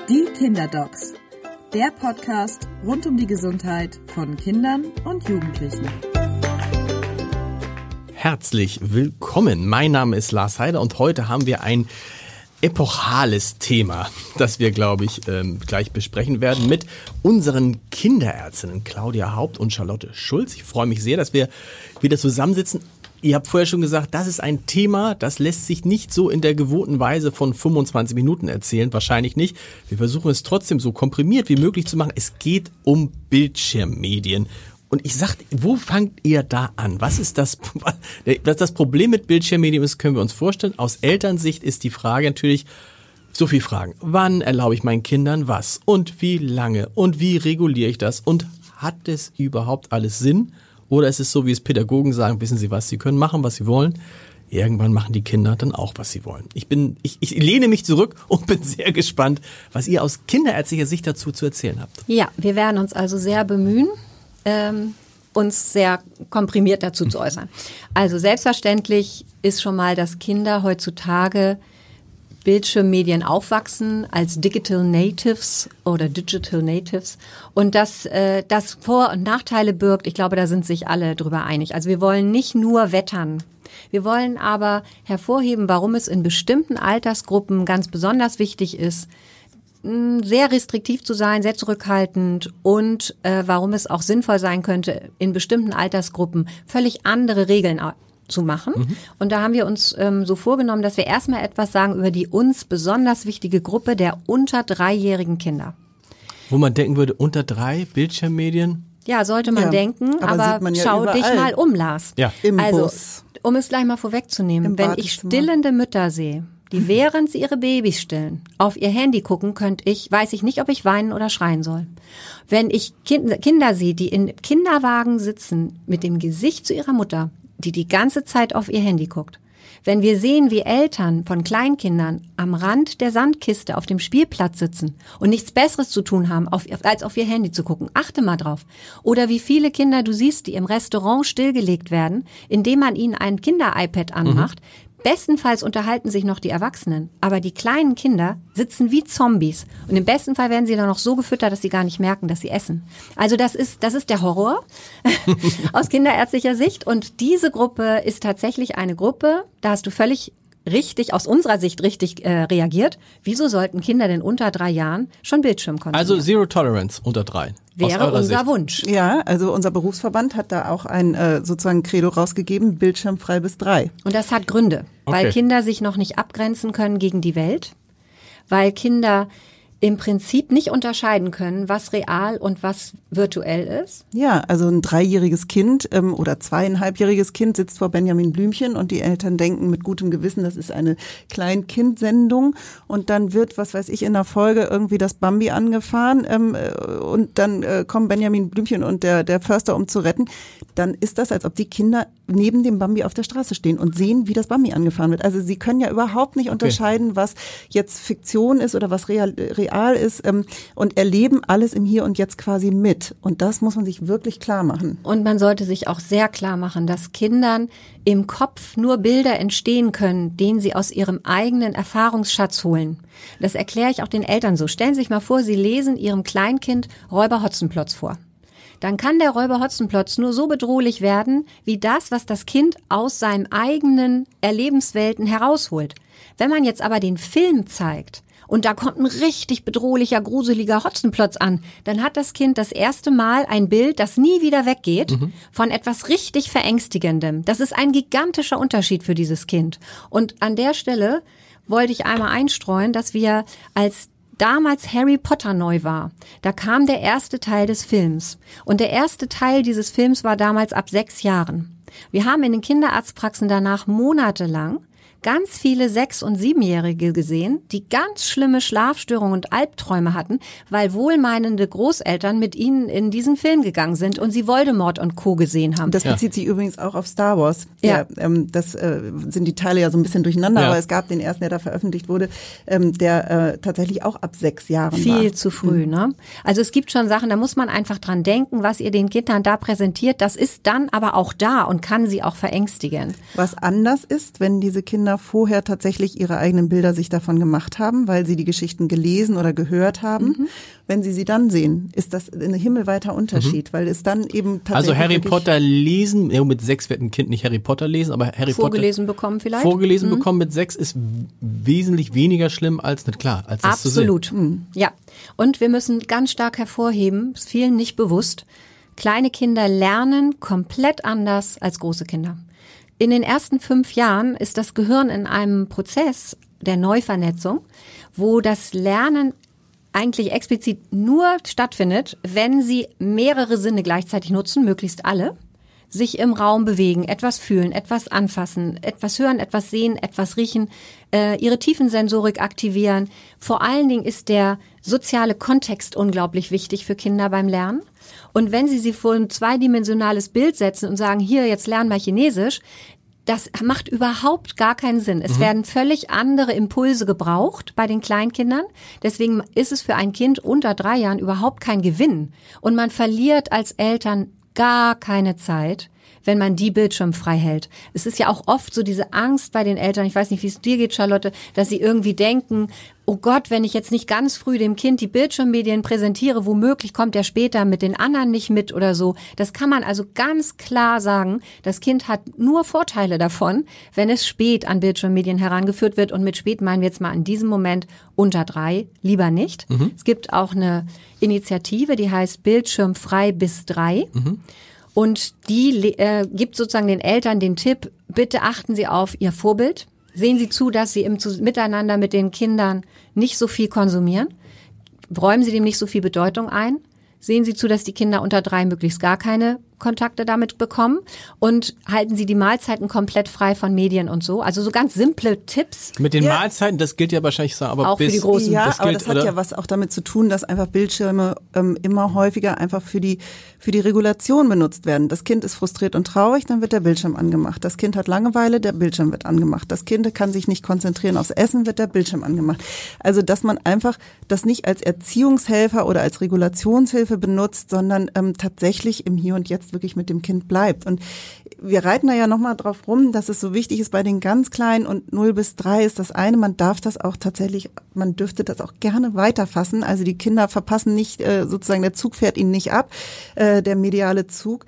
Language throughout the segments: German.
Die Kinderdocs, der Podcast rund um die Gesundheit von Kindern und Jugendlichen. Herzlich willkommen. Mein Name ist Lars Heider und heute haben wir ein epochales Thema, das wir, glaube ich, gleich besprechen werden mit unseren Kinderärztinnen Claudia Haupt und Charlotte Schulz. Ich freue mich sehr, dass wir wieder zusammensitzen. Ihr habt vorher schon gesagt, das ist ein Thema, das lässt sich nicht so in der gewohnten Weise von 25 Minuten erzählen, wahrscheinlich nicht. Wir versuchen es trotzdem so komprimiert wie möglich zu machen. Es geht um Bildschirmmedien. Und ich sag, wo fangt ihr da an? Was ist das Problem mit Bildschirmmedien ist, können wir uns vorstellen. Aus Elternsicht ist die Frage natürlich, so viele Fragen. Wann erlaube ich meinen Kindern was? Und wie lange? Und wie reguliere ich das? Und hat es überhaupt alles Sinn? Oder ist es so, wie es Pädagogen sagen, wissen Sie was, Sie können machen, was Sie wollen. Irgendwann machen die Kinder dann auch, was sie wollen. Ich lehne mich zurück und bin sehr gespannt, was ihr aus kinderärztlicher Sicht dazu zu erzählen habt. Ja, wir werden uns also sehr bemühen, uns sehr komprimiert dazu zu äußern. Also selbstverständlich ist schon mal, dass Kinder heutzutage Bildschirmmedien aufwachsen als Digital Natives und dass das Vor- und Nachteile birgt. Ich glaube, da sind sich alle drüber einig. Also wir wollen nicht nur wettern. Wir wollen aber hervorheben, warum es in bestimmten Altersgruppen ganz besonders wichtig ist, sehr restriktiv zu sein, sehr zurückhaltend und warum es auch sinnvoll sein könnte, in bestimmten Altersgruppen völlig andere Regeln zu machen. Und da haben wir uns so vorgenommen, dass wir erstmal etwas sagen über die uns besonders wichtige Gruppe der unter 3-jährigen Kinder. Wo man denken würde, unter 3 Bildschirmmedien? Ja, sollte man denken, aber schau dich mal um, Lars. Ja. Im Bus. Also, um es gleich mal vorwegzunehmen, wenn ich stillende Mütter sehe, die während sie ihre Babys stillen, auf ihr Handy gucken, weiß ich nicht, ob ich weinen oder schreien soll. Wenn ich Kinder sehe, die in Kinderwagen sitzen, mit dem Gesicht zu ihrer Mutter, die ganze Zeit auf ihr Handy guckt. Wenn wir sehen, wie Eltern von Kleinkindern am Rand der Sandkiste auf dem Spielplatz sitzen und nichts Besseres zu tun haben, als auf ihr Handy zu gucken, achte mal drauf. Oder wie viele Kinder du siehst, die im Restaurant stillgelegt werden, indem man ihnen ein Kinder-iPad anmacht. Bestenfalls unterhalten sich noch die Erwachsenen, aber die kleinen Kinder sitzen wie Zombies. Und im besten Fall werden sie dann noch so gefüttert, dass sie gar nicht merken, dass sie essen. Also das ist der Horror aus kinderärztlicher Sicht. Und diese Gruppe ist tatsächlich eine Gruppe, da hast du völlig richtig, aus unserer Sicht richtig reagiert. Wieso sollten Kinder denn unter 3 Jahren schon Bildschirm konsumieren? Also Zero Tolerance unter 3. Wäre unser Wunsch. Ja, also unser Berufsverband hat da auch ein sozusagen Credo rausgegeben, bildschirmfrei bis 3. Und das hat Gründe, weil Kinder sich noch nicht abgrenzen können gegen die Welt, weil Kinder im Prinzip nicht unterscheiden können, was real und was virtuell ist. Ja, also ein 3-jähriges Kind oder 2,5-jähriges Kind sitzt vor Benjamin Blümchen und die Eltern denken mit gutem Gewissen, das ist eine Kleinkindsendung und dann wird, was weiß ich, in der Folge irgendwie das Bambi angefahren und dann kommen Benjamin Blümchen und der Förster, um zu retten. Dann ist das, als ob die Kinder neben dem Bambi auf der Straße stehen und sehen, wie das Bambi angefahren wird. Also sie können ja überhaupt nicht unterscheiden, was jetzt Fiktion ist oder was real ist und erleben alles im Hier und Jetzt quasi mit. Und das muss man sich wirklich klar machen. Und man sollte sich auch sehr klar machen, dass Kindern im Kopf nur Bilder entstehen können, denen sie aus ihrem eigenen Erfahrungsschatz holen. Das erkläre ich auch den Eltern so. Stellen Sie sich mal vor, Sie lesen Ihrem Kleinkind Räuber Hotzenplotz vor. Dann kann der Räuber Hotzenplotz nur so bedrohlich werden, wie das, was das Kind aus seinen eigenen Erlebenswelten herausholt. Wenn man jetzt aber den Film zeigt, und da kommt ein richtig bedrohlicher, gruseliger Hotzenplotz an, dann hat das Kind das erste Mal ein Bild, das nie wieder weggeht, von etwas richtig Verängstigendem. Das ist ein gigantischer Unterschied für dieses Kind. Und an der Stelle wollte ich einmal einstreuen, dass wir als damals Harry Potter neu war, da kam der erste Teil des Films. Und der erste Teil dieses Films war damals ab 6 Jahren. Wir haben in den Kinderarztpraxen danach monatelang ganz viele 6- und 7-Jährige gesehen, die ganz schlimme Schlafstörungen und Albträume hatten, weil wohlmeinende Großeltern mit ihnen in diesen Film gegangen sind und sie Voldemort und Co. gesehen haben. Das bezieht sich übrigens auch auf Star Wars. Das sind die Teile ja so ein bisschen durcheinander, aber es gab den ersten, der da veröffentlicht wurde, der tatsächlich auch ab 6 Jahren war. Viel zu früh, ne? Also es gibt schon Sachen, da muss man einfach dran denken, was ihr den Kindern da präsentiert, das ist dann aber auch da und kann sie auch verängstigen. Was anders ist, wenn diese Kinder Kinder vorher tatsächlich ihre eigenen Bilder sich davon gemacht haben, weil sie die Geschichten gelesen oder gehört haben. Wenn sie dann sehen, ist das ein himmelweiter Unterschied, weil es dann eben tatsächlich... Also Harry Potter lesen, mit 6 wird ein Kind nicht Harry Potter lesen, aber Harry vorgelesen Potter... bekommen vielleicht? Vorgelesen bekommen mit 6 ist wesentlich weniger schlimm als das Absolut. zu sehen. Ja. Und wir müssen ganz stark hervorheben, ist vielen nicht bewusst, kleine Kinder lernen komplett anders als große Kinder. In den ersten 5 Jahren ist das Gehirn in einem Prozess der Neuvernetzung, wo das Lernen eigentlich explizit nur stattfindet, wenn sie mehrere Sinne gleichzeitig nutzen, möglichst alle, sich im Raum bewegen, etwas fühlen, etwas anfassen, etwas hören, etwas sehen, etwas riechen, ihre Tiefensensorik aktivieren. Vor allen Dingen ist der soziale Kontext unglaublich wichtig für Kinder beim Lernen. Und wenn Sie vor ein zweidimensionales Bild setzen und sagen, hier, jetzt lernen wir Chinesisch, das macht überhaupt gar keinen Sinn. Es werden völlig andere Impulse gebraucht bei den Kleinkindern. Deswegen ist es für ein Kind unter 3 Jahren überhaupt kein Gewinn. Und man verliert als Eltern gar keine Zeit, wenn man die bildschirmfrei hält. Es ist ja auch oft so diese Angst bei den Eltern, ich weiß nicht, wie es dir geht, Charlotte, dass sie irgendwie denken, oh Gott, wenn ich jetzt nicht ganz früh dem Kind die Bildschirmmedien präsentiere, womöglich kommt er später mit den anderen nicht mit oder so. Das kann man also ganz klar sagen, das Kind hat nur Vorteile davon, wenn es spät an Bildschirmmedien herangeführt wird. Und mit spät meinen wir jetzt mal in diesem Moment unter 3, lieber nicht. Es gibt auch eine Initiative, die heißt Bildschirmfrei bis 3. Und die gibt sozusagen den Eltern den Tipp, bitte achten Sie auf Ihr Vorbild. Sehen Sie zu, dass Sie im Miteinander mit den Kindern nicht so viel konsumieren. Räumen Sie dem nicht so viel Bedeutung ein. Sehen Sie zu, dass die Kinder unter 3 möglichst gar keine Kontakte damit bekommen und halten Sie die Mahlzeiten komplett frei von Medien und so. Also so ganz simple Tipps. Mit den Mahlzeiten, das gilt ja wahrscheinlich so, aber auch für die Großen. Ja, das aber gilt, das hat ja was auch damit zu tun, dass einfach Bildschirme immer häufiger einfach für die Regulation benutzt werden. Das Kind ist frustriert und traurig, dann wird der Bildschirm angemacht. Das Kind hat Langeweile, der Bildschirm wird angemacht. Das Kind kann sich nicht konzentrieren aufs Essen, wird der Bildschirm angemacht. Also dass man einfach das nicht als Erziehungshelfer oder als Regulationshilfe benutzt, sondern tatsächlich im Hier und Jetzt wirklich mit dem Kind bleibt. Und wir reiten da ja nochmal drauf rum, dass es so wichtig ist bei den ganz Kleinen und 0 bis 3 ist das eine, man darf das auch tatsächlich, man dürfte das auch gerne weiterfassen. Also die Kinder verpassen nicht, sozusagen der Zug fährt ihnen nicht ab, der mediale Zug.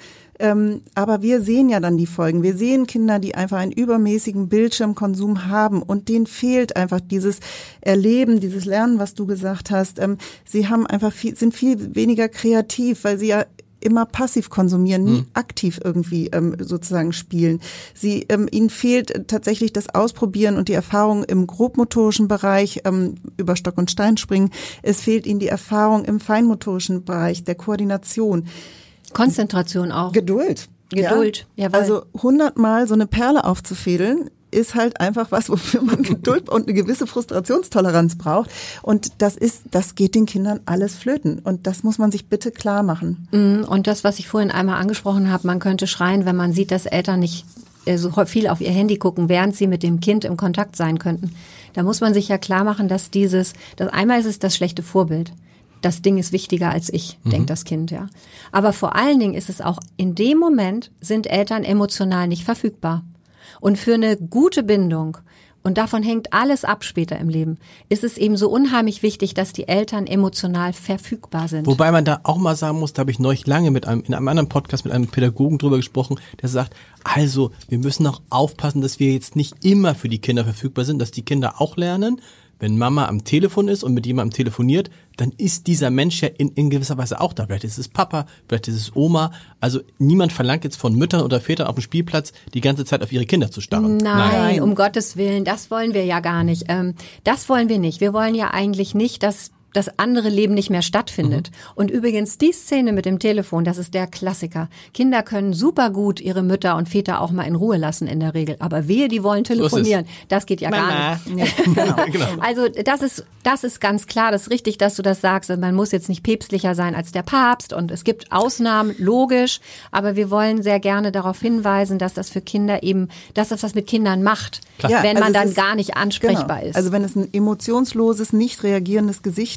Aber wir sehen ja dann die Folgen. Wir sehen Kinder, die einfach einen übermäßigen Bildschirmkonsum haben und denen fehlt einfach dieses Erleben, dieses Lernen, was du gesagt hast. Sie haben einfach sind viel weniger kreativ, weil sie ja immer passiv konsumieren, nie aktiv irgendwie sozusagen spielen. Ihnen fehlt tatsächlich das Ausprobieren und die Erfahrung im grobmotorischen Bereich, über Stock und Stein springen. Es fehlt ihnen die Erfahrung im feinmotorischen Bereich, der Koordination. Konzentration auch. Geduld. Jawohl. Also 100-mal so eine Perle aufzufädeln, ist halt einfach was, wofür man Geduld und eine gewisse Frustrationstoleranz braucht. Und das geht den Kindern alles flöten. Und das muss man sich bitte klar machen. Und das, was ich vorhin einmal angesprochen habe, man könnte schreien, wenn man sieht, dass Eltern nicht so viel auf ihr Handy gucken, während sie mit dem Kind im Kontakt sein könnten. Da muss man sich ja klar machen, dass einmal ist es das schlechte Vorbild. Das Ding ist wichtiger als ich, denkt das Kind, ja. Aber vor allen Dingen ist es auch, in dem Moment sind Eltern emotional nicht verfügbar. Und für eine gute Bindung, und davon hängt alles ab später im Leben, ist es eben so unheimlich wichtig, dass die Eltern emotional verfügbar sind. Wobei man da auch mal sagen muss, da habe ich neulich lange in einem anderen Podcast mit einem Pädagogen drüber gesprochen, der sagt, also wir müssen auch aufpassen, dass wir jetzt nicht immer für die Kinder verfügbar sind, dass die Kinder auch lernen, wenn Mama am Telefon ist und mit jemandem telefoniert, dann ist dieser Mensch ja in gewisser Weise auch da. Vielleicht ist es Papa, vielleicht ist es Oma. Also niemand verlangt jetzt von Müttern oder Vätern auf dem Spielplatz, die ganze Zeit auf ihre Kinder zu starren. Nein, um Gottes Willen, das wollen wir ja gar nicht. Das wollen wir nicht. Wir wollen ja eigentlich nicht, dass das andere Leben nicht mehr stattfindet. Und übrigens, die Szene mit dem Telefon, das ist der Klassiker. Kinder können super gut ihre Mütter und Väter auch mal in Ruhe lassen in der Regel. Aber wehe, die wollen telefonieren. Das geht ja gar nicht. Ja, genau. Also das ist ganz klar, das ist richtig, dass du das sagst. Man muss jetzt nicht päpstlicher sein als der Papst und es gibt Ausnahmen, logisch. Aber wir wollen sehr gerne darauf hinweisen, dass das für Kinder eben, dass das was mit Kindern macht, wenn man dann gar nicht ansprechbar ist. Also wenn es ein emotionsloses, nicht reagierendes Gesicht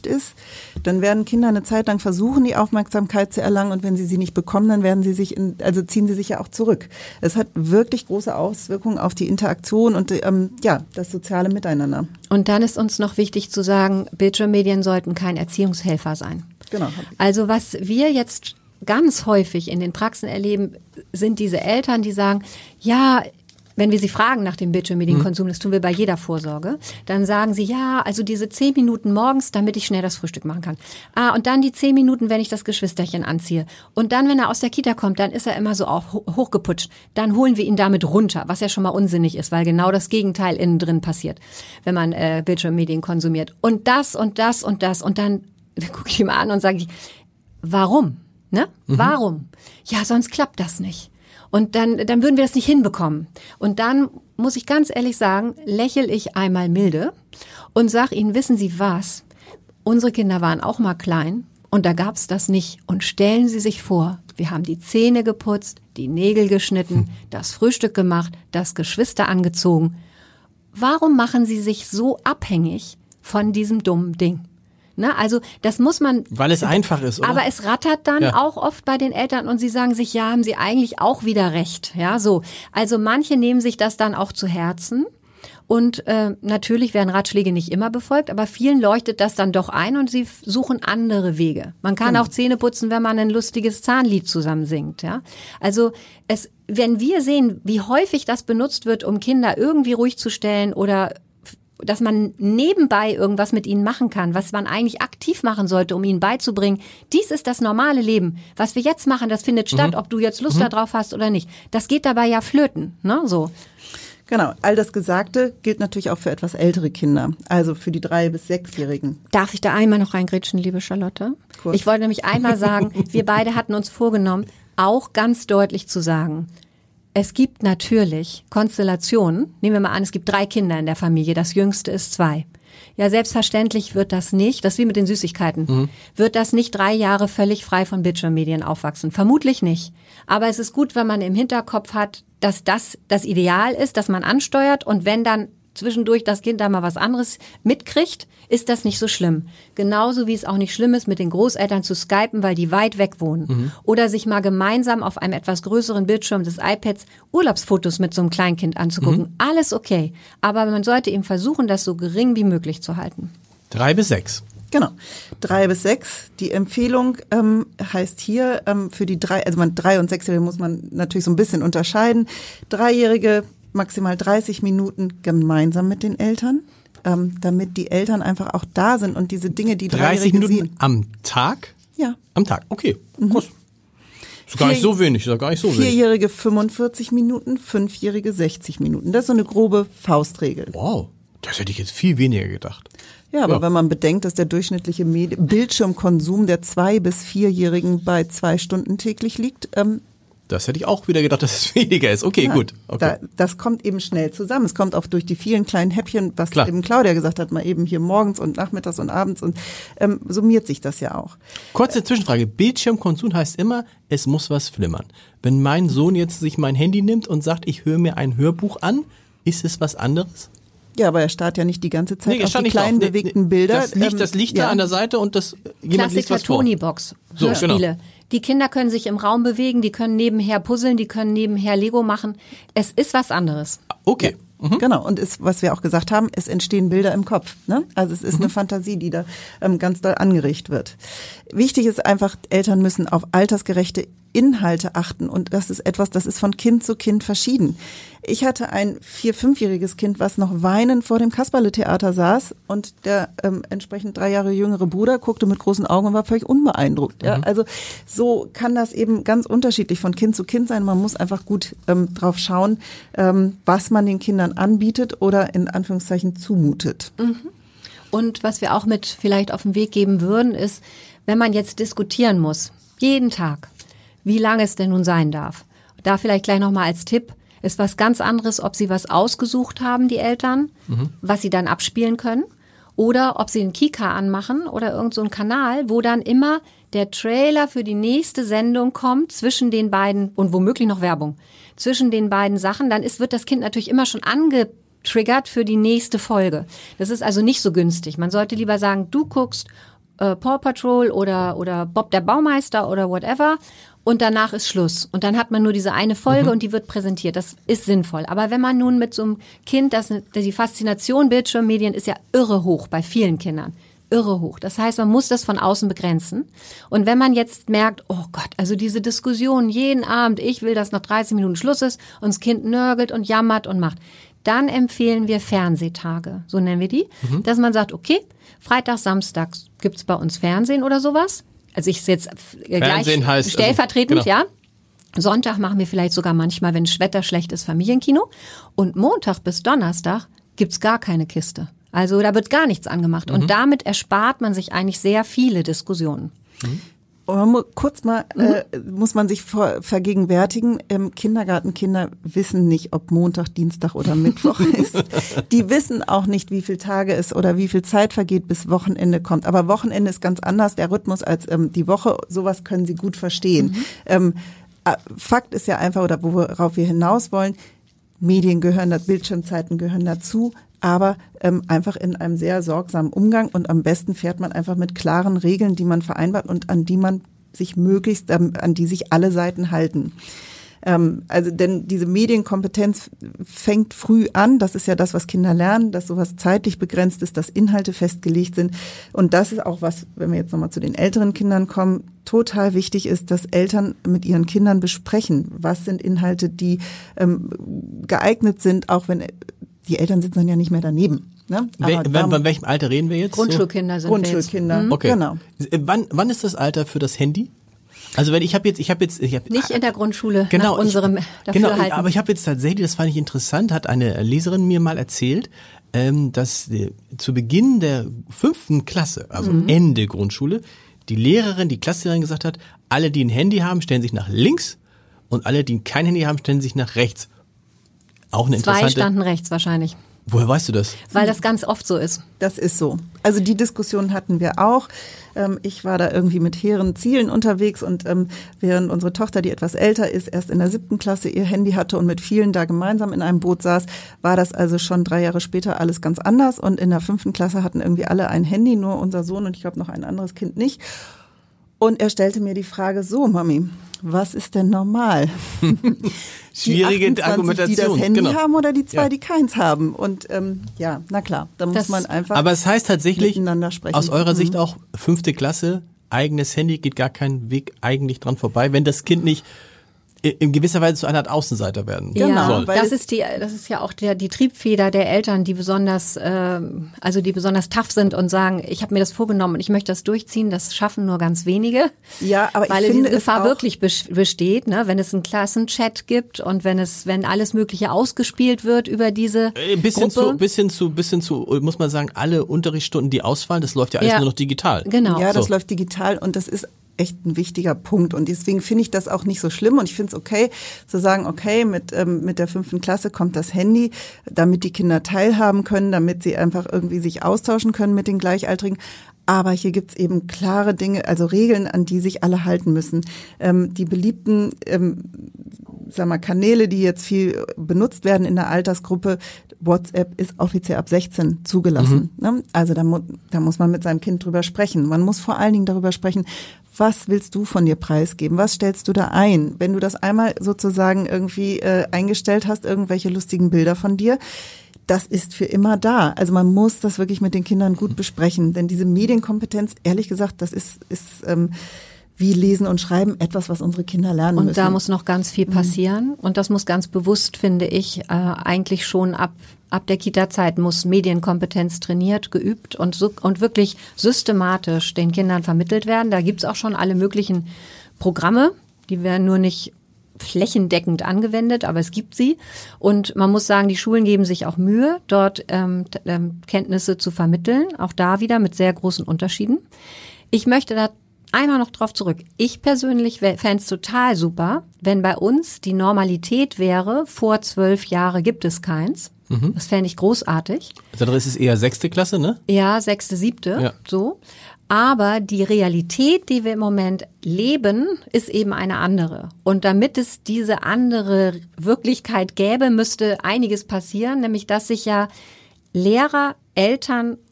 erwünscht ist, dann werden Kinder eine Zeit lang versuchen, die Aufmerksamkeit zu erlangen und wenn sie nicht bekommen, dann werden sie ziehen sie sich ja auch zurück. Es hat wirklich große Auswirkungen auf die Interaktion und das soziale Miteinander. Und dann ist uns noch wichtig zu sagen, Bildschirmmedien sollten kein Erziehungshelfer sein. Genau. Also was wir jetzt ganz häufig in den Praxen erleben, sind diese Eltern, die sagen, ja, wenn wir sie fragen nach dem Bildschirmmedienkonsum, das tun wir bei jeder Vorsorge, dann sagen sie, ja, also diese 10 Minuten morgens, damit ich schnell das Frühstück machen kann. Und dann die 10 Minuten, wenn ich das Geschwisterchen anziehe. Und dann, wenn er aus der Kita kommt, dann ist er immer so auch hochgeputscht. Dann holen wir ihn damit runter, was ja schon mal unsinnig ist, weil genau das Gegenteil innen drin passiert, wenn man Bildschirmmedien konsumiert. Und das und das und das. Und dann gucke ich ihn an und sage, warum? Ne? Warum? Ja, sonst klappt das nicht. Und dann würden wir das nicht hinbekommen. Und dann, muss ich ganz ehrlich sagen, lächle ich einmal milde und sage Ihnen, wissen Sie was? Unsere Kinder waren auch mal klein und da gab's das nicht. Und stellen Sie sich vor, wir haben die Zähne geputzt, die Nägel geschnitten, das Frühstück gemacht, das Geschwister angezogen. Warum machen Sie sich so abhängig von diesem dummen Ding? Ne, also das muss man... Weil es einfach ist, oder? Aber es rattert dann auch oft bei den Eltern und sie sagen sich, ja, haben sie eigentlich auch wieder recht. Ja, so. Also manche nehmen sich das dann auch zu Herzen und natürlich werden Ratschläge nicht immer befolgt, aber vielen leuchtet das dann doch ein und sie suchen andere Wege. Man kann auch Zähne putzen, wenn man ein lustiges Zahnlied zusammen singt. Ja, also wenn wir sehen, wie häufig das benutzt wird, um Kinder irgendwie ruhig zu stellen oder dass man nebenbei irgendwas mit ihnen machen kann, was man eigentlich aktiv machen sollte, um ihnen beizubringen, dies ist das normale Leben. Was wir jetzt machen, das findet statt, ob du jetzt Lust darauf hast oder nicht. Das geht dabei ja flöten, ne, so. Genau, all das Gesagte gilt natürlich auch für etwas ältere Kinder, also für die 3- bis 6-Jährigen. Darf ich da einmal noch reingrätschen, liebe Charlotte? Kurz. Ich wollte nämlich einmal sagen, wir beide hatten uns vorgenommen, auch ganz deutlich zu sagen, es gibt natürlich Konstellationen. Nehmen wir mal an, es gibt 3 Kinder in der Familie, das jüngste ist 2. Ja, selbstverständlich wird das nicht, das ist wie mit den Süßigkeiten, wird das nicht 3 Jahre völlig frei von Bildschirmmedien aufwachsen. Vermutlich nicht. Aber es ist gut, wenn man im Hinterkopf hat, dass das Ideal ist, dass man ansteuert und wenn dann zwischendurch das Kind da mal was anderes mitkriegt, ist das nicht so schlimm. Genauso wie es auch nicht schlimm ist, mit den Großeltern zu skypen, weil die weit weg wohnen. Oder sich mal gemeinsam auf einem etwas größeren Bildschirm des iPads Urlaubsfotos mit so einem Kleinkind anzugucken. Alles okay. Aber man sollte eben versuchen, das so gering wie möglich zu halten. 3 bis 6. Genau, 3 bis 6. Die Empfehlung heißt hier für die 3 und 6-Jährige muss man natürlich so ein bisschen unterscheiden. 3-Jährige maximal 30 Minuten gemeinsam mit den Eltern, damit die Eltern einfach auch da sind und diese Dinge, die 30 Minuten am Tag? Ja. Am Tag, okay. Groß. Ist gar nicht so wenig, 4-Jährige 45 Minuten, 5-Jährige 60 Minuten. Das ist so eine grobe Faustregel. Wow, das hätte ich jetzt viel weniger gedacht. Ja, aber wenn man bedenkt, dass der durchschnittliche Bildschirmkonsum der 2- bis 4-Jährigen bei 2 Stunden täglich liegt, das hätte ich auch wieder gedacht, dass es weniger ist. Okay, ja, gut. Okay. Das kommt eben schnell zusammen. Es kommt auch durch die vielen kleinen Häppchen, was eben Claudia gesagt hat, mal eben hier morgens und nachmittags und abends und summiert sich das ja auch. Kurze Zwischenfrage. Bildschirmkonsum heißt immer, es muss was flimmern. Wenn mein Sohn jetzt sich mein Handy nimmt und sagt, ich höre mir ein Hörbuch an, ist es was anderes? Ja, aber er starrt ja nicht die ganze Zeit auf die kleinen bewegten Bilder. Das liegt da an der Seite und jemand liest was vor. Tony-Box, so, Hörspiele. Genau. Die Kinder können sich im Raum bewegen, die können nebenher puzzeln, die können nebenher Lego machen. Es ist was anderes. Okay. Ja. Genau, und was wir auch gesagt haben, es entstehen Bilder im Kopf. Ne? Also es ist eine Fantasie, die da ganz doll angeregt wird. Wichtig ist einfach, Eltern müssen auf altersgerechte Inhalte achten und das ist etwas, das ist von Kind zu Kind verschieden. Ich hatte ein 4-, 5-jähriges Kind, was noch weinend vor dem Kasperle-Theater saß und der entsprechend 3 Jahre jüngere Bruder guckte mit großen Augen und war völlig unbeeindruckt. Ja? Also so kann das eben ganz unterschiedlich von Kind zu Kind sein. Man muss einfach gut drauf schauen, was man den Kindern anbietet oder in Anführungszeichen zumutet. Und was wir auch mit vielleicht auf den Weg geben würden, ist, wenn man jetzt diskutieren muss, jeden Tag, wie lange es denn nun sein darf. Da vielleicht gleich nochmal als Tipp, ist was ganz anderes, ob sie was ausgesucht haben, die Eltern, was sie dann abspielen können, oder ob sie einen Kika anmachen oder irgend so einen Kanal, wo dann immer der Trailer für die nächste Sendung kommt zwischen den beiden und womöglich noch Werbung, zwischen den beiden Sachen, dann wird das Kind natürlich immer schon angetriggert für die nächste Folge. Das ist also nicht so günstig. Man sollte lieber sagen, du guckst Paw Patrol oder Bob der Baumeister oder whatever und danach ist Schluss. Und dann hat man nur diese eine Folge und die wird präsentiert. Das ist sinnvoll. Aber wenn man nun mit so einem Kind, die Faszination Bildschirmmedien ist ja irre hoch bei vielen Kindern. Irre hoch. Das heißt, man muss das von außen begrenzen. Und wenn man jetzt merkt, oh Gott, also diese Diskussion jeden Abend, ich will, dass nach 30 Minuten Schluss ist und das Kind nörgelt und jammert und macht, dann empfehlen wir Fernsehtage, so nennen wir die, dass man sagt, okay, Freitag, Samstags gibt's bei uns Fernsehen oder sowas. Also ich jetzt gleich heißt, stellvertretend, also, genau. ja. Sonntag machen wir vielleicht sogar manchmal, wenn das Wetter schlecht ist, Familienkino. Und Montag bis Donnerstag gibt's gar keine Kiste. Also da wird gar nichts angemacht. Und damit erspart man sich eigentlich sehr viele Diskussionen. Muss man sich vergegenwärtigen, Kindergartenkinder wissen nicht, ob Montag, Dienstag oder Mittwoch ist. Die wissen auch nicht, wie viele Tage es oder wie viel Zeit vergeht, bis Wochenende kommt. Aber Wochenende ist ganz anders, der Rhythmus als die Woche. Sowas können sie gut verstehen. Fakt ist ja einfach, oder worauf wir hinaus wollen, Medien gehören, Bildschirmzeiten gehören dazu. Aber einfach in einem sehr sorgsamen Umgang und am besten fährt man einfach mit klaren Regeln, die man vereinbart und an die man sich an die sich alle Seiten halten. Also denn diese Medienkompetenz fängt früh an, das ist ja das, was Kinder lernen, dass sowas zeitlich begrenzt ist, dass Inhalte festgelegt sind und das ist auch was, wenn wir jetzt nochmal zu den älteren Kindern kommen, total wichtig ist, dass Eltern mit ihren Kindern besprechen, was sind Inhalte, die geeignet sind, auch wenn die Eltern sitzen dann ja nicht mehr daneben. Ne? Von welchem Alter reden wir jetzt? Grundschulkinder sind Grundschulkinder, okay. Genau. Wann ist das Alter für das Handy? Also wenn ich habe nicht in der Grundschule genau, nach unserem Dafürhalten. Aber ich habe jetzt tatsächlich, das fand ich interessant, hat eine Leserin mir mal erzählt, dass zu Beginn der 5. Klasse, also Ende Grundschule, die Lehrerin, die Klassenlehrerin gesagt hat, alle, die ein Handy haben, stellen sich nach links und alle, die kein Handy haben, stellen sich nach rechts. Auch eine interessante. 2 standen rechts wahrscheinlich. Woher weißt du das? Weil das ganz oft so ist. Das ist so. Also die Diskussion hatten wir auch. Ich war da irgendwie mit hehren Zielen unterwegs und während unsere Tochter, die etwas älter ist, erst in der 7. Klasse ihr Handy hatte und mit vielen da gemeinsam in einem Boot saß, war das also schon 3 Jahre später alles ganz anders. Und in der 5. Klasse hatten irgendwie alle ein Handy, nur unser Sohn und ich glaube noch ein anderes Kind nicht. Und er stellte mir die Frage, so Mami, was ist denn normal? Schwierige die 28, Argumentation. Die das Handy genau. haben oder die 2, die keins haben. Und ja, na klar, da muss man einfach aber es heißt tatsächlich, miteinander sprechen. aus eurer Sicht auch 5. Klasse, eigenes Handy, geht gar kein Weg eigentlich dran vorbei, wenn das Kind nicht in gewisser Weise zu einer Art Außenseiter werden ja, soll. Das ist ja auch die Triebfeder der Eltern, die besonders tough sind und sagen, ich habe mir das vorgenommen und ich möchte das durchziehen. Das schaffen nur ganz wenige, ja, aber weil ich finde diese Gefahr auch wirklich besteht, ne? Wenn es einen Klassenchat gibt und wenn alles Mögliche ausgespielt wird über diese Gruppe. Bis hin zu, muss man sagen, alle Unterrichtsstunden, die ausfallen, das läuft ja alles nur noch digital. Genau. Ja, das läuft digital und das ist echt ein wichtiger Punkt und deswegen finde ich das auch nicht so schlimm und ich finde es okay zu sagen, okay, mit der 5. Klasse kommt das Handy, damit die Kinder teilhaben können, damit sie einfach irgendwie sich austauschen können mit den Gleichaltrigen. Aber hier gibt's eben klare Dinge, also Regeln, an die sich alle halten müssen. Die beliebten Kanäle, die jetzt viel benutzt werden in der Altersgruppe, WhatsApp ist offiziell ab 16 zugelassen. Ne? Also da muss man mit seinem Kind drüber sprechen. Man muss vor allen Dingen darüber sprechen, was willst du von dir preisgeben? Was stellst du da ein? Wenn du das einmal sozusagen irgendwie eingestellt hast, irgendwelche lustigen Bilder von dir, das ist für immer da. Also man muss das wirklich mit den Kindern gut besprechen. Denn diese Medienkompetenz, ehrlich gesagt, das ist wie Lesen und Schreiben etwas, was unsere Kinder lernen müssen. Und da muss noch ganz viel passieren. Und das muss ganz bewusst, finde ich, eigentlich schon ab der Kita-Zeit muss Medienkompetenz trainiert, geübt und wirklich systematisch den Kindern vermittelt werden. Da gibt's auch schon alle möglichen Programme, die werden nur nicht flächendeckend angewendet, aber es gibt sie. Und man muss sagen, die Schulen geben sich auch Mühe, dort Kenntnisse zu vermitteln. Auch da wieder mit sehr großen Unterschieden. Ich möchte da einmal noch drauf zurück. Ich persönlich fände es total super, wenn bei uns die Normalität wäre, vor 12 Jahre gibt es keins. Das fände ich großartig. Also das ist eher 6. Klasse, ne? Ja, 6., 7., so. Aber die Realität, die wir im Moment leben, ist eben eine andere. Und damit es diese andere Wirklichkeit gäbe, müsste einiges passieren, nämlich dass sich ja Lehrer, Eltern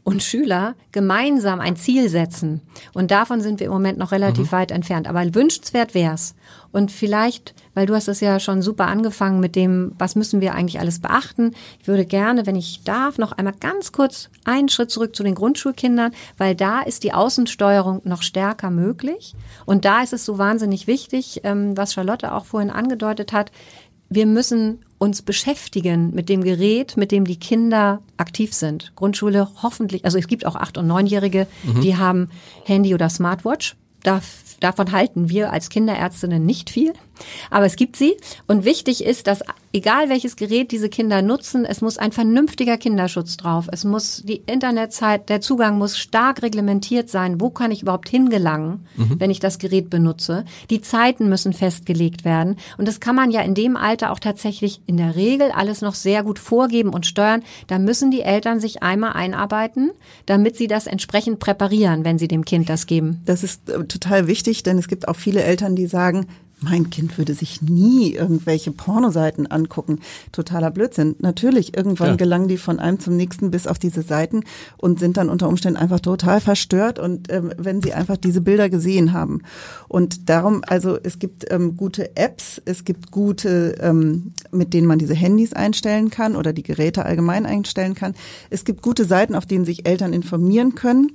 und Schüler gemeinsam ein Ziel setzen. Und davon sind wir im Moment noch relativ weit entfernt. Aber wünschenswert wär's. Und vielleicht, weil du hast es ja schon super angefangen mit dem, was müssen wir eigentlich alles beachten. Ich würde gerne, wenn ich darf, noch einmal ganz kurz einen Schritt zurück zu den Grundschulkindern, weil da ist die Außensteuerung noch stärker möglich. Und da ist es so wahnsinnig wichtig, was Charlotte auch vorhin angedeutet hat, wir müssen uns beschäftigen mit dem Gerät, mit dem die Kinder aktiv sind. Grundschule hoffentlich, also es gibt auch 8- und 9-Jährige, die haben Handy oder Smartwatch. Davon halten wir als Kinderärztinnen nicht viel, aber es gibt sie. Und wichtig ist, dass egal welches Gerät diese Kinder nutzen, es muss ein vernünftiger Kinderschutz drauf. Es muss die Internetzeit, der Zugang muss stark reglementiert sein. Wo kann ich überhaupt hingelangen, wenn ich das Gerät benutze? Die Zeiten müssen festgelegt werden. Und das kann man ja in dem Alter auch tatsächlich in der Regel alles noch sehr gut vorgeben und steuern. Da müssen die Eltern sich einmal einarbeiten, damit sie das entsprechend präparieren, wenn sie dem Kind das geben. Das ist total wichtig, denn es gibt auch viele Eltern, die sagen, mein Kind würde sich nie irgendwelche Pornoseiten angucken. Totaler Blödsinn. Natürlich, irgendwann gelangen die von einem zum nächsten bis auf diese Seiten und sind dann unter Umständen einfach total verstört und wenn sie einfach diese Bilder gesehen haben. Und darum, also es gibt gute Apps, es gibt gute, mit denen man diese Handys einstellen kann oder die Geräte allgemein einstellen kann. Es gibt gute Seiten, auf denen sich Eltern informieren können.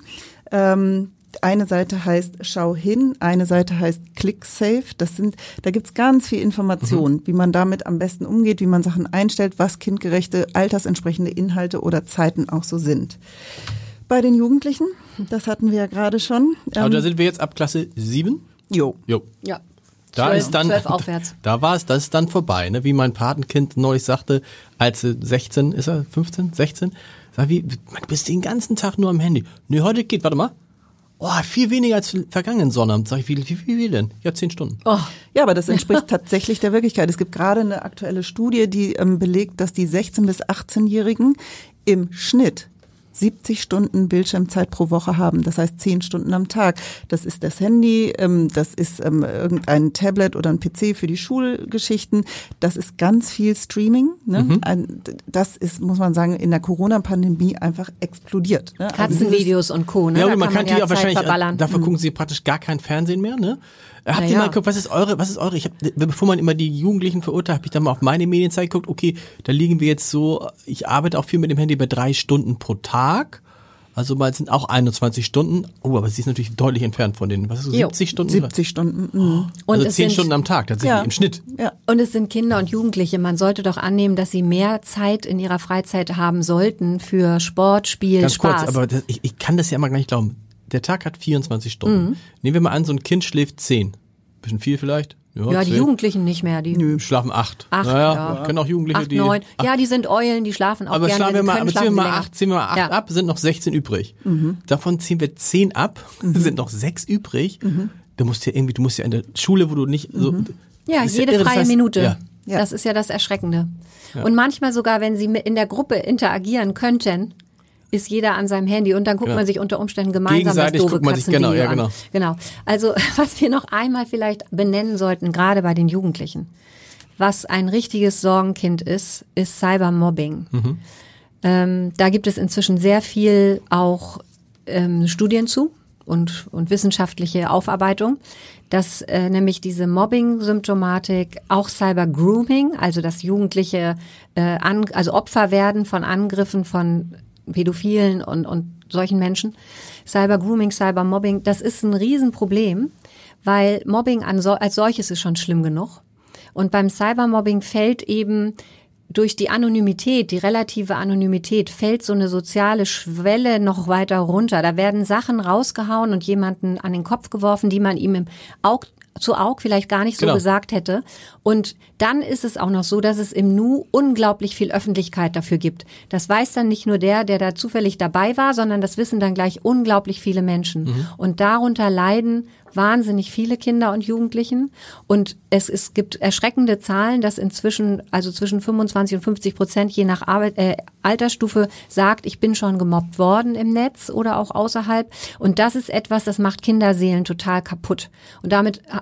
Eine Seite heißt Schau hin, eine Seite heißt ClickSafe. Da gibt's ganz viel Information, wie man damit am besten umgeht, wie man Sachen einstellt, was kindgerechte, altersentsprechende Inhalte oder Zeiten auch so sind. Bei den Jugendlichen, das hatten wir ja gerade schon. Aber da sind wir jetzt ab Klasse 7? Jo. Ja. Da 12, ist dann 12 aufwärts. Das ist dann vorbei, ne? Wie mein Patenkind neulich sagte, als 16, ist er 15, 16? Sag wie, du bist den ganzen Tag nur am Handy. Nee, heute geht, warte mal. Oh, viel weniger als vergangenen Sonnabend. Sag ich, wie viel denn? Ja, 10 Stunden. Oh. Ja, aber das entspricht tatsächlich der Wirklichkeit. Es gibt gerade eine aktuelle Studie, die belegt, dass die 16- bis 18-Jährigen im Schnitt 70 Stunden Bildschirmzeit pro Woche haben. Das heißt 10 Stunden am Tag. Das ist das Handy, das ist irgendein Tablet oder ein PC für die Schulgeschichten. Das ist ganz viel Streaming. Ne? Das ist, muss man sagen, in der Corona-Pandemie einfach explodiert. Ne? Katzenvideos und Co. Ne? Ja, da man kann die ja auch wahrscheinlich, verballern. dafür gucken sie praktisch gar kein Fernsehen mehr, ne? Habt ihr mal geguckt, was ist eure? Ich habe, bevor man immer die Jugendlichen verurteilt, habe ich dann mal auf meine Medienzeit geguckt, okay, da liegen wir jetzt so, ich arbeite auch viel mit dem Handy bei 3 Stunden pro Tag. Also mal sind auch 21 Stunden. Oh, aber sie ist natürlich deutlich entfernt von den, was ist so, 70 Stunden? 70 Stunden. Und also 10 Stunden am Tag, tatsächlich im Schnitt. Ja. Und es sind Kinder und Jugendliche. Man sollte doch annehmen, dass sie mehr Zeit in ihrer Freizeit haben sollten für Sport, Spiel, Ganz Spaß. kurz, aber ich kann das ja immer gar nicht glauben. Der Tag hat 24 Stunden. Nehmen wir mal an, so ein Kind schläft 10. Bisschen viel vielleicht? Ja, die 10. Jugendlichen nicht mehr. Die Schlafen 8. 8, naja, können auch Jugendliche, 8, 9. Ja, die sind Eulen, die schlafen auch aber gerne. ziehen wir mal 8 Ja. ab, sind noch 16 übrig. Davon ziehen wir 10 ab, sind noch 6 übrig. Du musst ja in der Schule, wo du nicht so. Ja, das ist jede irre, das freie heißt, Minute. Ja. Ja. Das ist ja das Erschreckende. Und manchmal sogar, wenn sie in der Gruppe interagieren könnten, ist jeder an seinem Handy und dann guckt man sich unter Umständen gemeinsam das Gegenseitig doofe guckt man sich, Katzenvideo genau. an. Genau. Also was wir noch einmal vielleicht benennen sollten, gerade bei den Jugendlichen, was ein richtiges Sorgenkind ist Cybermobbing. Da gibt es inzwischen sehr viel auch Studien zu und wissenschaftliche Aufarbeitung, dass nämlich diese Mobbing-Symptomatik, auch Cyber-Grooming, also dass Jugendliche also Opfer werden von Angriffen von Pädophilen und solchen Menschen. Cyber-Grooming, Cyber-Mobbing, das ist ein Riesenproblem, weil Mobbing als solches ist schon schlimm genug. Und beim Cybermobbing fällt eben durch die Anonymität, die relative Anonymität, fällt so eine soziale Schwelle noch weiter runter. Da werden Sachen rausgehauen und jemanden an den Kopf geworfen, die man ihm im Auge zu Aug vielleicht gar nicht so gesagt hätte. Und dann ist es auch noch so, dass es im Nu unglaublich viel Öffentlichkeit dafür gibt. Das weiß dann nicht nur der da zufällig dabei war, sondern das wissen dann gleich unglaublich viele Menschen. Und darunter leiden wahnsinnig viele Kinder und Jugendlichen. Und es gibt erschreckende Zahlen, dass inzwischen, also zwischen 25% und 50% je nach Altersstufe sagt, ich bin schon gemobbt worden im Netz oder auch außerhalb. Und das ist etwas, das macht Kinderseelen total kaputt. Und damit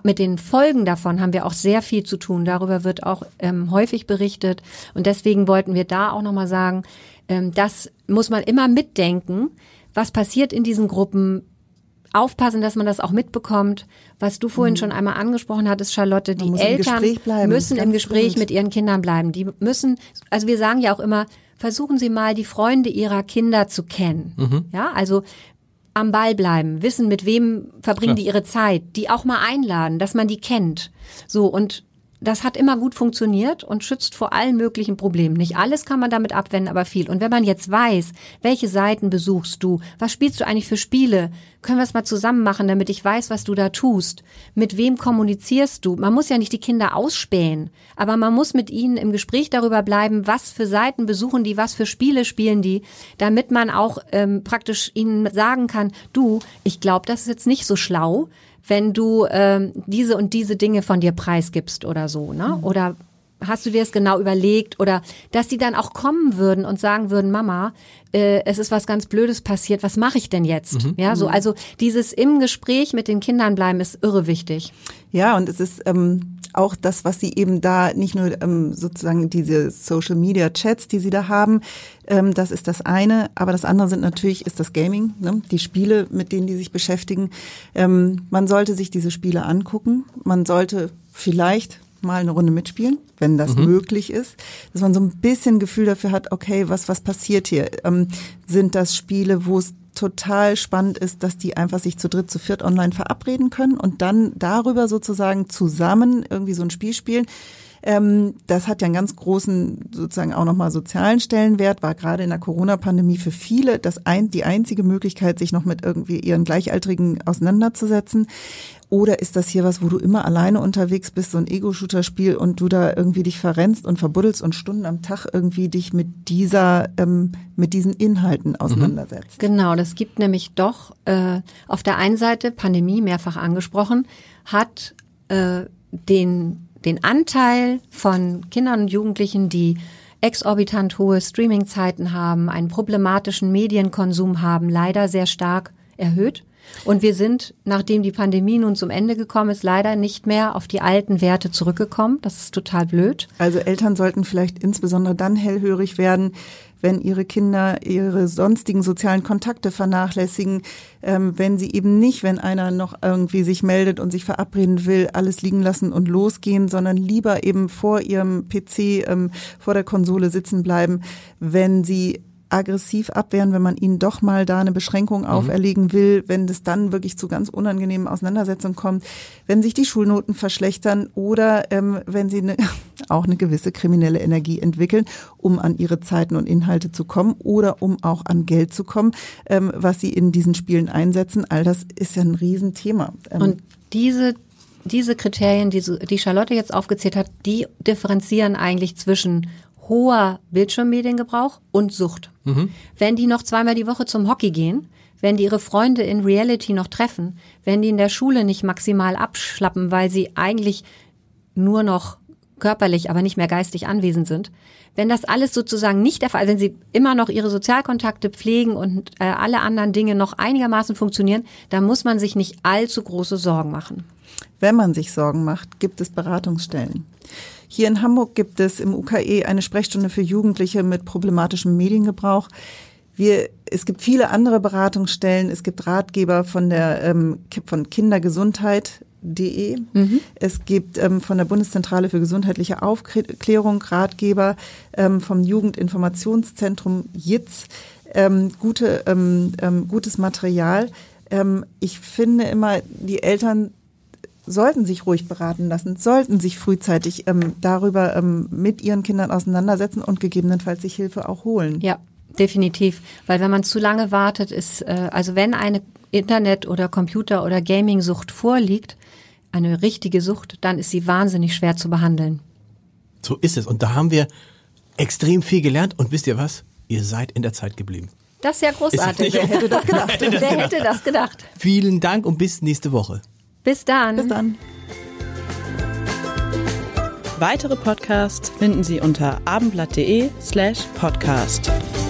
mit den Folgen davon haben wir auch sehr viel zu tun. Darüber wird auch häufig berichtet. Und deswegen wollten wir da auch nochmal sagen, das muss man immer mitdenken. Was passiert in diesen Gruppen? Aufpassen, dass man das auch mitbekommt. Was du vorhin schon einmal angesprochen hattest, Charlotte, die Eltern müssen im Gespräch mit ihren Kindern bleiben. Die müssen, also wir sagen ja auch immer, versuchen Sie mal, die Freunde Ihrer Kinder zu kennen. Ja, also am Ball bleiben, wissen, mit wem verbringen die ihre Zeit, die auch mal einladen, dass man die kennt. So, und das hat immer gut funktioniert und schützt vor allen möglichen Problemen. Nicht alles kann man damit abwenden, aber viel. Und wenn man jetzt weiß, welche Seiten besuchst du, was spielst du eigentlich für Spiele, können wir es mal zusammen machen, damit ich weiß, was du da tust. Mit wem kommunizierst du? Man muss ja nicht die Kinder ausspähen, aber man muss mit ihnen im Gespräch darüber bleiben, was für Seiten besuchen die, was für Spiele spielen die, damit man auch praktisch ihnen sagen kann, du, ich glaube, das ist jetzt nicht so schlau, wenn du diese und diese Dinge von dir preisgibst oder so, ne? Oder hast du dir das genau überlegt? Oder dass die dann auch kommen würden und sagen würden, Mama, es ist was ganz Blödes passiert, was mache ich denn jetzt? Ja, so, also dieses im Gespräch mit den Kindern bleiben ist irre wichtig. Ja, und es ist auch das, was sie eben da, nicht nur sozusagen diese Social-Media-Chats, die sie da haben, das ist das eine, aber das andere ist das Gaming, ne? Die Spiele, mit denen die sich beschäftigen. Man sollte sich diese Spiele angucken, man sollte vielleicht mal eine Runde mitspielen, wenn das möglich ist, dass man so ein bisschen Gefühl dafür hat, okay, was passiert hier? Sind das Spiele, wo es total spannend ist, dass die einfach sich zu dritt, zu viert online verabreden können und dann darüber sozusagen zusammen irgendwie so ein Spiel spielen? Das hat ja einen ganz großen, sozusagen auch nochmal sozialen Stellenwert, war gerade in der Corona-Pandemie für viele die einzige Möglichkeit, sich noch mit irgendwie ihren Gleichaltrigen auseinanderzusetzen. Oder ist das hier was, wo du immer alleine unterwegs bist, so ein Ego-Shooter-Spiel und du da irgendwie dich verrennst und verbuddelst und Stunden am Tag irgendwie dich mit diesen Inhalten auseinandersetzt? Genau, das gibt nämlich doch auf der einen Seite, Pandemie mehrfach angesprochen, hat den Anteil von Kindern und Jugendlichen, die exorbitant hohe Streamingzeiten haben, einen problematischen Medienkonsum haben, leider sehr stark erhöht. Und wir sind, nachdem die Pandemie nun zum Ende gekommen ist, leider nicht mehr auf die alten Werte zurückgekommen. Das ist total blöd. Also Eltern sollten vielleicht insbesondere dann hellhörig werden, wenn ihre Kinder ihre sonstigen sozialen Kontakte vernachlässigen, wenn sie eben nicht, wenn einer noch irgendwie sich meldet und sich verabreden will, alles liegen lassen und losgehen, sondern lieber eben vor ihrem PC, vor der Konsole sitzen bleiben, wenn sie aggressiv abwehren, wenn man ihnen doch mal da eine Beschränkung auferlegen will, wenn es dann wirklich zu ganz unangenehmen Auseinandersetzungen kommt, wenn sich die Schulnoten verschlechtern oder wenn sie auch eine gewisse kriminelle Energie entwickeln, um an ihre Zeiten und Inhalte zu kommen oder um auch an Geld zu kommen, was sie in diesen Spielen einsetzen. All das ist ja ein Riesenthema. Und diese Kriterien, die Charlotte jetzt aufgezählt hat, die differenzieren eigentlich zwischen hoher Bildschirmmediengebrauch und Sucht. Wenn die noch zweimal die Woche zum Hockey gehen, wenn die ihre Freunde in Reality noch treffen, wenn die in der Schule nicht maximal abschlappen, weil sie eigentlich nur noch körperlich, aber nicht mehr geistig anwesend sind, wenn das alles sozusagen nicht der Fall ist, wenn sie immer noch ihre Sozialkontakte pflegen und alle anderen Dinge noch einigermaßen funktionieren, dann muss man sich nicht allzu große Sorgen machen. Wenn man sich Sorgen macht, gibt es Beratungsstellen. Hier in Hamburg gibt es im UKE eine Sprechstunde für Jugendliche mit problematischem Mediengebrauch. Es gibt viele andere Beratungsstellen. Es gibt Ratgeber von Kindergesundheit.de. Es gibt von der Bundeszentrale für gesundheitliche Aufklärung Ratgeber, vom Jugendinformationszentrum JITZ, gutes Material. Ich finde immer, die Eltern sollten sich ruhig beraten lassen, sollten sich frühzeitig darüber mit ihren Kindern auseinandersetzen und gegebenenfalls sich Hilfe auch holen. Ja, definitiv. Weil wenn man zu lange wartet, also wenn eine Internet- oder Computer- oder Gaming-Sucht vorliegt, eine richtige Sucht, dann ist sie wahnsinnig schwer zu behandeln. So ist es. Und da haben wir extrem viel gelernt. Und wisst ihr was? Ihr seid in der Zeit geblieben. Das ist ja großartig. Wer hätte das gedacht? Wer hätte das gedacht? Vielen Dank und bis nächste Woche. Bis dann. Bis dann. Weitere Podcasts finden Sie unter abendblatt.de/podcast.